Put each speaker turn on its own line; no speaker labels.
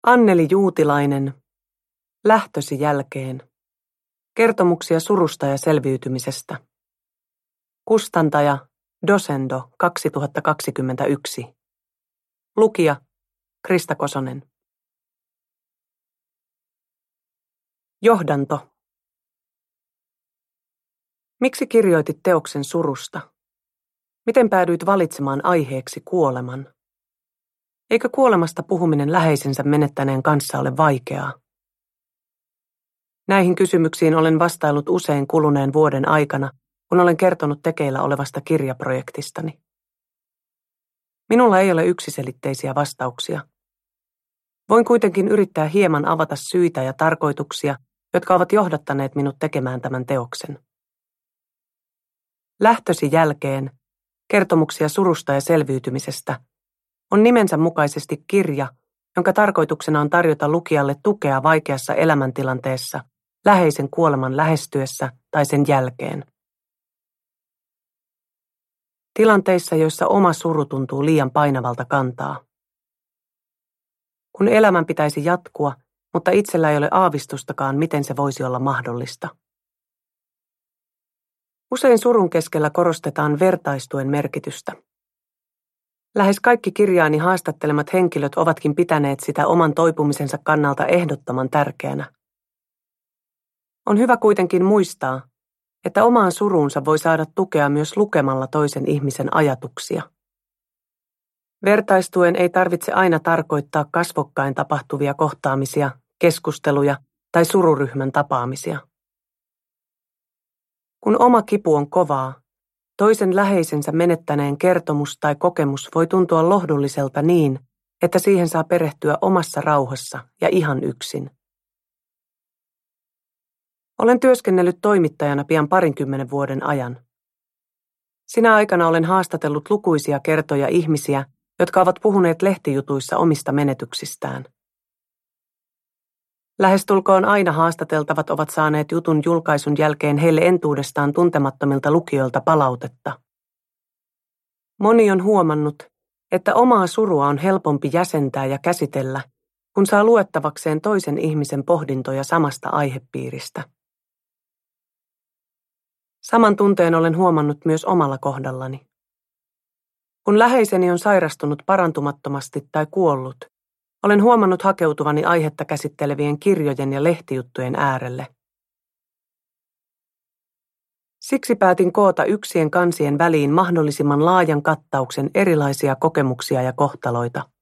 Anneli Juutilainen, Lähtösi jälkeen. Kertomuksia surusta ja selviytymisestä. Kustantaja Dosendo 2021. Lukija Krista Kosonen. Johdanto. Miksi kirjoitit teoksen surusta? Miten päädyit valitsemaan aiheeksi kuoleman? Eikö kuolemasta puhuminen läheisensä menettäneen kanssa ole vaikeaa? Näihin kysymyksiin olen vastaillut usein kuluneen vuoden aikana, kun olen kertonut tekeillä olevasta kirjaprojektistani. Minulla ei ole yksiselitteisiä vastauksia. Voin kuitenkin yrittää hieman avata syitä ja tarkoituksia, jotka ovat johdattaneet minut tekemään tämän teoksen. Lähtösi jälkeen, kertomuksia surusta ja selviytymisestä, on nimensä mukaisesti kirja, jonka tarkoituksena on tarjota lukijalle tukea vaikeassa elämäntilanteessa, läheisen kuoleman lähestyessä tai sen jälkeen. Tilanteissa, joissa oma suru tuntuu liian painavalta kantaa. Kun elämän pitäisi jatkua, mutta itsellä ei ole aavistustakaan, miten se voisi olla mahdollista. Usein surun keskellä korostetaan vertaistuen merkitystä. Lähes kaikki kirjaani haastattelemat henkilöt ovatkin pitäneet sitä oman toipumisensa kannalta ehdottoman tärkeänä. On hyvä kuitenkin muistaa, että omaan suruunsa voi saada tukea myös lukemalla toisen ihmisen ajatuksia. Vertaistuen ei tarvitse aina tarkoittaa kasvokkain tapahtuvia kohtaamisia, keskusteluja tai sururyhmän tapaamisia. Kun oma kipu on kovaa, toisen läheisensä menettäneen kertomus tai kokemus voi tuntua lohdulliselta niin, että siihen saa perehtyä omassa rauhassa ja ihan yksin. Olen työskennellyt toimittajana pian 20 vuoden ajan. Sinä aikana olen haastatellut lukuisia kertoja ihmisiä, jotka ovat puhuneet lehtijutuissa omista menetyksistään. Lähestulkoon aina haastateltavat ovat saaneet jutun julkaisun jälkeen heille entuudestaan tuntemattomilta lukijoilta palautetta. Moni on huomannut, että omaa surua on helpompi jäsentää ja käsitellä, kun saa luettavakseen toisen ihmisen pohdintoja samasta aihepiiristä. Saman tunteen olen huomannut myös omalla kohdallani. Kun läheiseni on sairastunut parantumattomasti tai kuollut, olen huomannut hakeutuvani aihetta käsittelevien kirjojen ja lehtijuttujen äärelle. Siksi päätin koota yksien kansien väliin mahdollisimman laajan kattauksen erilaisia kokemuksia ja kohtaloita.